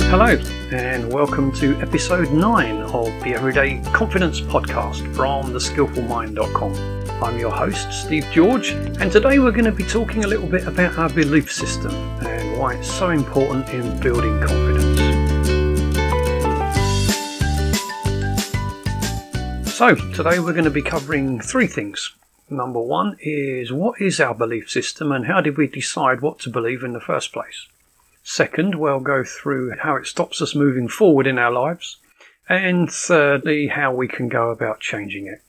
Hello, and welcome to episode 9 of the Everyday Confidence Podcast from theskillfulmind.com. I'm your host, Steve George, and today we're going to be talking a little bit about our belief system and why it's so important in building confidence. So, today we're going to be covering 3 things. Number 1 is, what is our belief system and how did we decide what to believe in the first place? Second, we'll go through how it stops us moving forward in our lives. And thirdly, how we can go about changing it.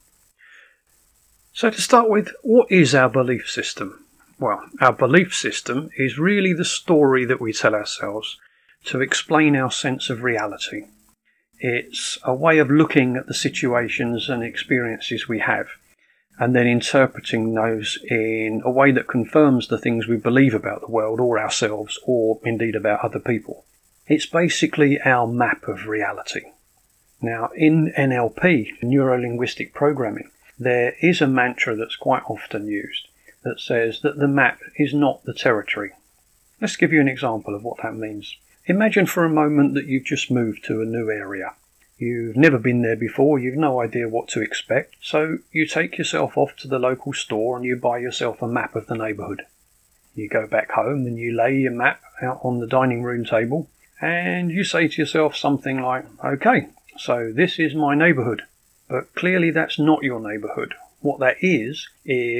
So to start with, what is our belief system? Well, our belief system is really the story that we tell ourselves to explain our sense of reality. It's a way of looking at the situations and experiences we have, and then interpreting those in a way that confirms the things we believe about the world or ourselves or indeed about other people. It's basically our map of reality. Now, in NLP, Neuro-Linguistic Programming, there is a mantra that's quite often used that says that the map is not the territory. Let's give you an example of what that means. Imagine for a moment that you've just moved to a new area. You've never been there before, you've no idea what to expect, so you take yourself off to the local store and you buy yourself a map of the neighbourhood. You go back home and you lay your map out on the dining room table and you say to yourself something like, okay, so this is my neighbourhood. But clearly that's not your neighbourhood. What that is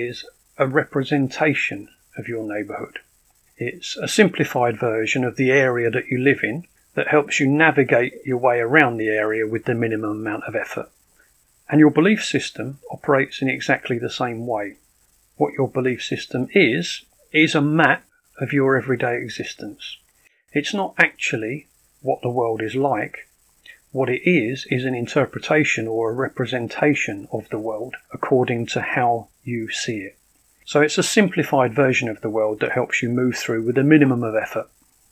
a representation of your neighbourhood. It's a simplified version of the area that you live in, that helps you navigate your way around the area with the minimum amount of effort. And your belief system operates in exactly the same way. What your belief system is a map of your everyday existence. It's not actually what the world is like. What it is an interpretation or a representation of the world according to how you see it. So it's a simplified version of the world that helps you move through with a minimum of effort.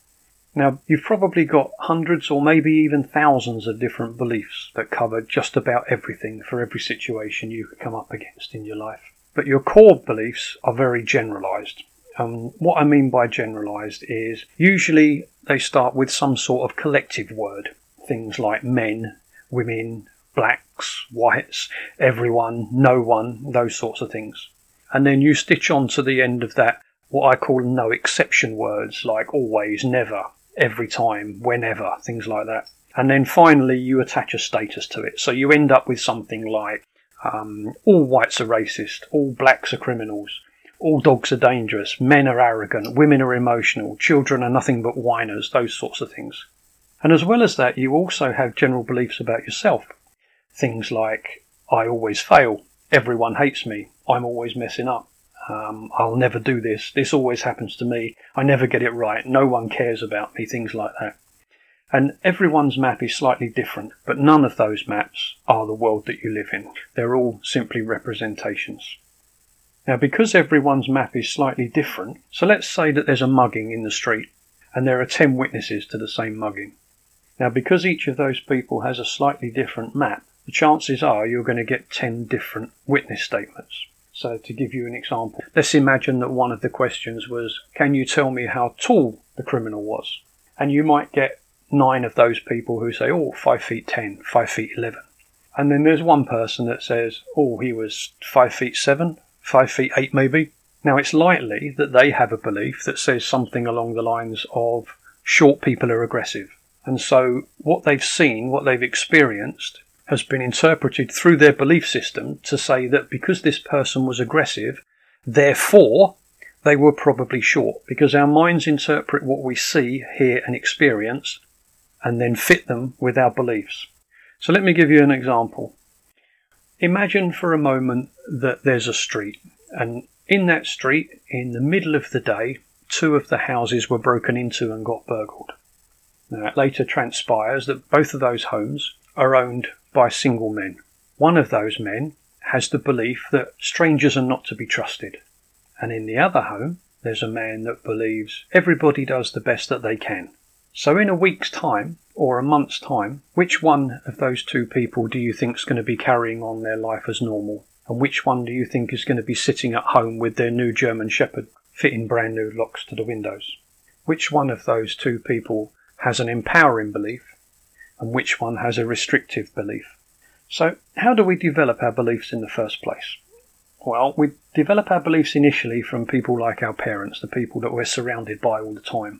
Now, you've probably got hundreds or maybe even thousands of different beliefs that cover just about everything for every situation you could come up against in your life. But your core beliefs are very generalised. What I mean by generalised is usually they start with some sort of collective word. Things like men, women, blacks, whites, everyone, no one, those sorts of things. And then you stitch on to the end of that what I call no exception words like always, never, every time, whenever, things like that. And then finally you attach a status to it. So you end up with something like all whites are racist, all blacks are criminals, all dogs are dangerous, men are arrogant, women are emotional, children are nothing but whiners, those sorts of things. And as well as that, you also have general beliefs about yourself. Things like, I always fail, everyone hates me, I'm always messing up. I'll never do this. This always happens to me. I never get it right. No one cares about me. Things like that. And everyone's map is slightly different, but none of those maps are the world that you live in. They're all simply representations. Now, because everyone's map is slightly different, so let's say that there's a mugging in the street and there are 10 witnesses to the same mugging. Now, because each of those people has a slightly different map, the chances are you're going to get 10 different witness statements. So to give you an example, let's imagine that one of the questions was, can you tell me how tall the criminal was? And you might get 9 of those people who say, 5 feet 10, 5 feet 11. And then there's one person that says, he was 5 feet 7, 5 feet 8 maybe. Now it's likely that they have a belief that says something along the lines of short people are aggressive. And so what they've seen, what they've experienced, has been interpreted through their belief system to say that because this person was aggressive, therefore they were probably short, because our minds interpret what we see, hear and experience and then fit them with our beliefs. So let me give you an example. Imagine for a moment that there's a street, and in that street, in the middle of the day, 2 of the houses were broken into and got burgled. Now it later transpires that both of those homes are owned by single men. One of those men has the belief that strangers are not to be trusted. And in the other home, there's a man that believes everybody does the best that they can. So in a week's time, or a month's time, which one of those 2 people do you think is going to be carrying on their life as normal? And which one do you think is going to be sitting at home with their new German Shepherd, fitting brand new locks to the windows? Which one of those 2 people has an empowering belief and which one has a restrictive belief. So how do we develop our beliefs in the first place? Well, we develop our beliefs initially from people like our parents, the people that we're surrounded by all the time.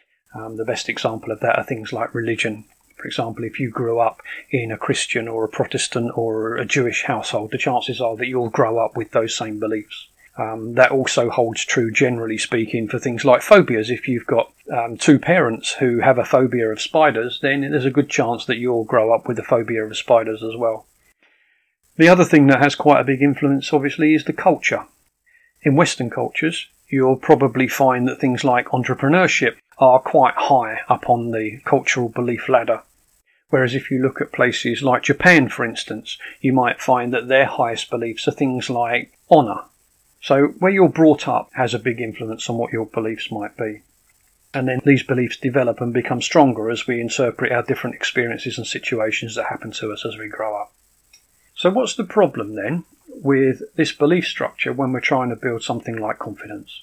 The best example of that are things like religion. For example, if you grew up in a Christian or a Protestant or a Jewish household, the chances are that you'll grow up with those same beliefs. That also holds true, generally speaking, for things like phobias. If you've got two parents who have a phobia of spiders, then there's a good chance that you'll grow up with a phobia of spiders as well. The other thing that has quite a big influence, obviously, is the culture. In Western cultures, you'll probably find that things like entrepreneurship are quite high up on the cultural belief ladder. Whereas if you look at places like Japan, for instance, you might find that their highest beliefs are things like honour. So where you're brought up has a big influence on what your beliefs might be. And then these beliefs develop and become stronger as we interpret our different experiences and situations that happen to us as we grow up. So what's the problem then with this belief structure when we're trying to build something like confidence?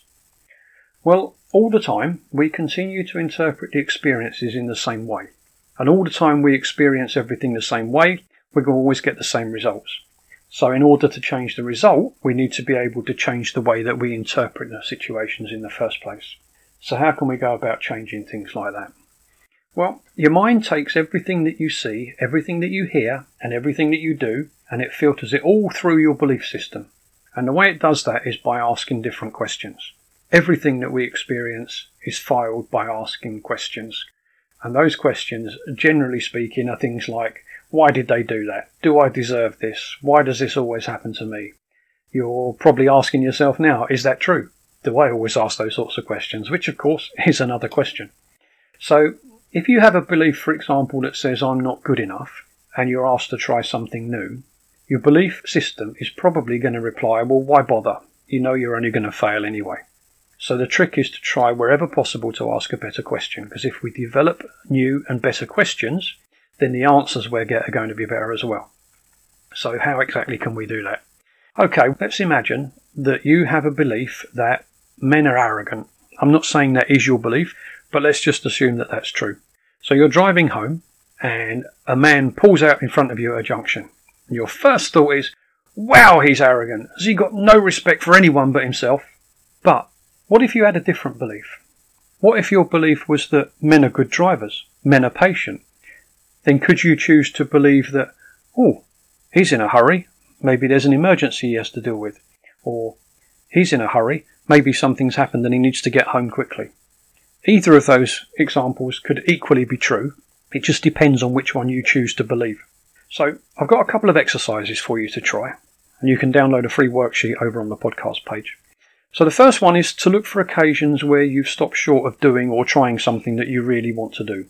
Well, all the time we continue to interpret the experiences in the same way. And all the time we experience everything the same way, we're going to always get the same results. So in order to change the result, we need to be able to change the way that we interpret the situations in the first place. So how can we go about changing things like that? Well, your mind takes everything that you see, everything that you hear, and everything that you do, and it filters it all through your belief system. And the way it does that is by asking different questions. Everything that we experience is filed by asking questions. And those questions, generally speaking, are things like, why did they do that? Do I deserve this? Why does this always happen to me? You're probably asking yourself now, is that true? Do I always ask those sorts of questions? Which, of course, is another question. So, if you have a belief, for example, that says I'm not good enough, and you're asked to try something new, your belief system is probably going to reply, well, why bother? You know you're only going to fail anyway. So the trick is to try wherever possible to ask a better question, because if we develop new and better questions, then the answers we get are going to be better as well. So how exactly can we do that? Okay, let's imagine that you have a belief that men are arrogant. I'm not saying that is your belief, but let's just assume that that's true. So you're driving home and a man pulls out in front of you at a junction. And your first thought is, wow, he's arrogant. Has he got no respect for anyone but himself? But what if you had a different belief? What if your belief was that men are good drivers, men are patient? Then could you choose to believe that, oh, he's in a hurry, maybe there's an emergency he has to deal with, or he's in a hurry, maybe something's happened and he needs to get home quickly. Either of those examples could equally be true. It just depends on which one you choose to believe. So I've got a couple of exercises for you to try, and you can download a free worksheet over on the podcast page. So the first one is to look for occasions where you've stopped short of doing or trying something that you really want to do.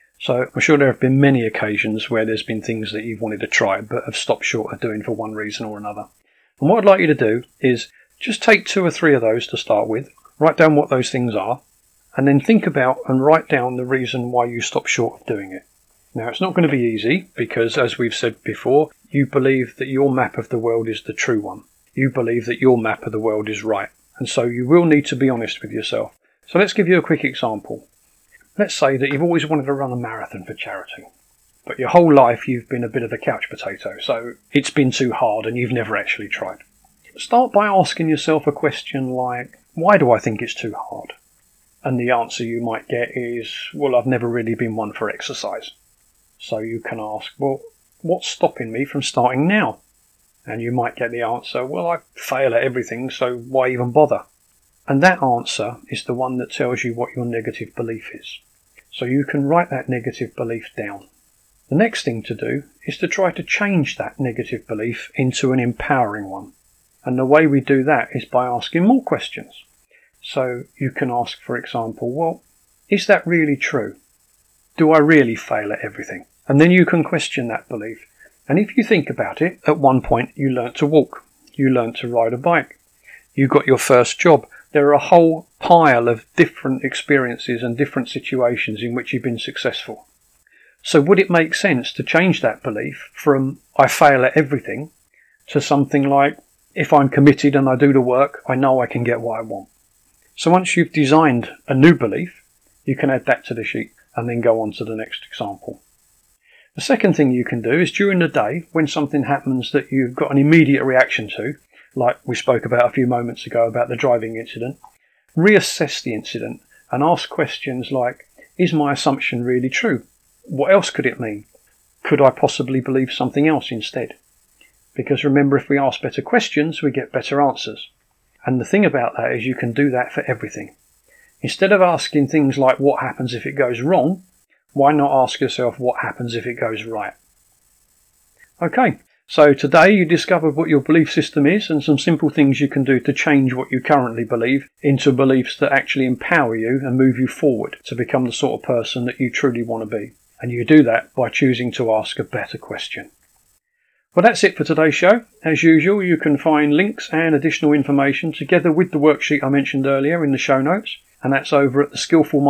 So I'm sure there have been many occasions where there's been things that you've wanted to try but have stopped short of doing for one reason or another. And what I'd like you to do is just take 2 or 3 of those to start with, write down what those things are, and then think about and write down the reason why you stopped short of doing it. Now, it's not going to be easy because, as we've said before, you believe that your map of the world is the true one. You believe that your map of the world is right. And so you will need to be honest with yourself. So let's give you a quick example. Let's say that you've always wanted to run a marathon for charity, but your whole life you've been a bit of a couch potato, so it's been too hard and you've never actually tried. Start by asking yourself a question like, why do I think it's too hard? And the answer you might get is, well, I've never really been one for exercise. So you can ask, well, what's stopping me from starting now? And you might get the answer, well, I fail at everything, so why even bother? And that answer is the one that tells you what your negative belief is. So you can write that negative belief down. The next thing to do is to try to change that negative belief into an empowering one. And the way we do that is by asking more questions. So you can ask, for example, well, is that really true? Do I really fail at everything? And then you can question that belief. And if you think about it, at one point you learnt to walk, you learnt to ride a bike, you got your first job. There are a whole pile of different experiences and different situations in which you've been successful. So would it make sense to change that belief from I fail at everything to something like, if I'm committed and I do the work, I know I can get what I want? So once you've designed a new belief, you can add that to the sheet. and then go on to the next example. The second thing you can do is during the day, when something happens that you've got an immediate reaction to, like we spoke about a few moments ago about the driving incident, reassess the incident and ask questions like, is my assumption really true? What else could it mean? Could I possibly believe something else instead? Because remember, if we ask better questions, we get better answers. And the thing about that is you can do that for everything. Instead of asking things like what happens if it goes wrong, why not ask yourself what happens if it goes right? Okay, so today you discovered what your belief system is and some simple things you can do to change what you currently believe into beliefs that actually empower you and move you forward to become the sort of person that you truly want to be. And you do that by choosing to ask a better question. Well, that's it for today's show. As usual, you can find links and additional information together with the worksheet I mentioned earlier in the show notes. And that's over at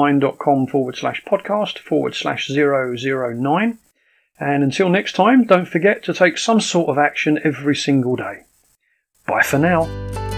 theskillfulmind.com/podcast/009. And until next time, don't forget to take some sort of action every single day. Bye for now.